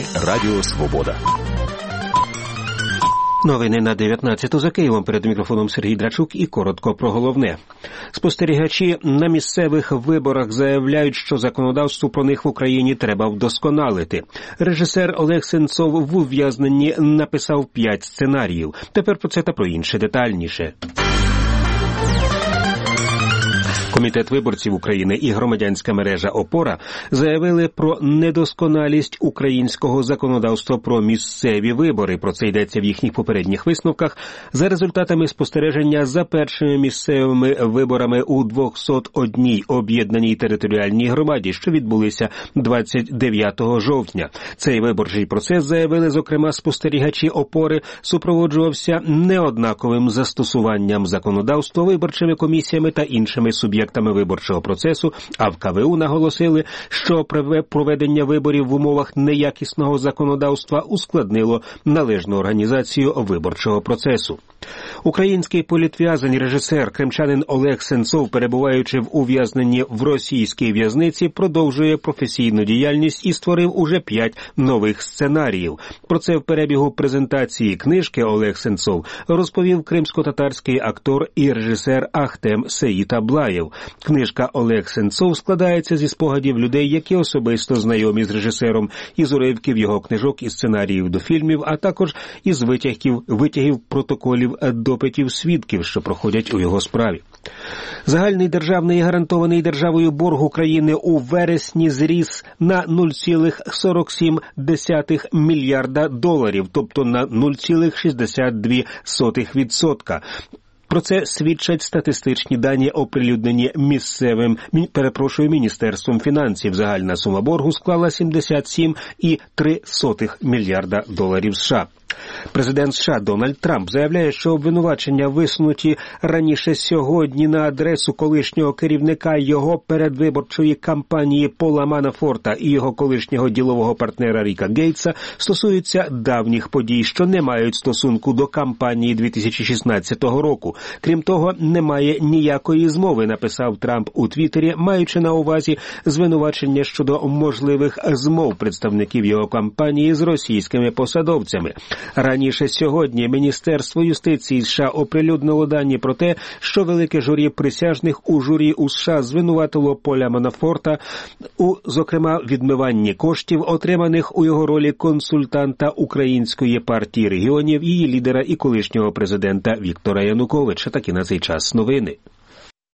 Радіо Свобода. Новини на 19-ту за Києвом. Перед мікрофоном Сергій Драчук і коротко про головне. Спостерігачі на місцевих виборах заявляють, що законодавство про них в Україні треба вдосконалити. Режисер Олег Сенцов в ув'язненні написав 5 сценаріїв. Тепер про це та про інше детальніше. Комітет виборців України і громадянська мережа «Опора» заявили про недосконалість українського законодавства про місцеві вибори. Про це йдеться в їхніх попередніх висновках. За результатами спостереження за першими місцевими виборами у 201-й об'єднаній територіальній громаді, що відбулися 29 жовтня. Цей виборчий процес, заявили, зокрема, спостерігачі «Опори», супроводжувався неоднаковим застосуванням законодавства виборчими комісіями та іншими суб'єктами виборчого процесу, а в КВУ наголосили, що проведення виборів в умовах неякісного законодавства ускладнило належну організацію виборчого процесу. Український політв'язень, режисер, кримчанин Олег Сенцов, перебуваючи в ув'язненні в російській в'язниці, продовжує професійну діяльність і створив уже 5 нових сценаріїв. Про це в перебігу презентації книжки Олег Сенцов розповів кримсько-татарський актор і режисер Ахтем Сеїтаблаєв. Книжка «Олег Сенцов» складається зі спогадів людей, які особисто знайомі з режисером, із уривків його книжок і сценаріїв до фільмів, а також із витягів протоколів допитів свідків, що проходять у його справі. Загальний державний гарантований державою борг України у вересні зріс на 0,47 мільярда доларів, тобто на 0,62%. Про це свідчать статистичні дані, оприлюднені Міністерством фінансів. Загальна сума боргу склала 77,3 мільярда доларів США. Президент США Дональд Трамп заявляє, що обвинувачення, висунуті раніше сьогодні на адресу колишнього керівника його передвиборчої кампанії Пола Манафорта і його колишнього ділового партнера Ріка Гейтса, стосуються давніх подій, що не мають стосунку до кампанії 2016 року. Крім того, немає ніякої змови, написав Трамп у Твіттері, маючи на увазі звинувачення щодо можливих змов представників його кампанії з російськими посадовцями. Раніше сьогодні Міністерство юстиції США оприлюднило дані про те, що велике журі присяжних у журі у США звинуватило Поля Манафорта у, зокрема, відмиванні коштів, отриманих у його ролі консультанта Української партії регіонів, її лідера і колишнього президента Віктора Януковича. Такі на цей час новини.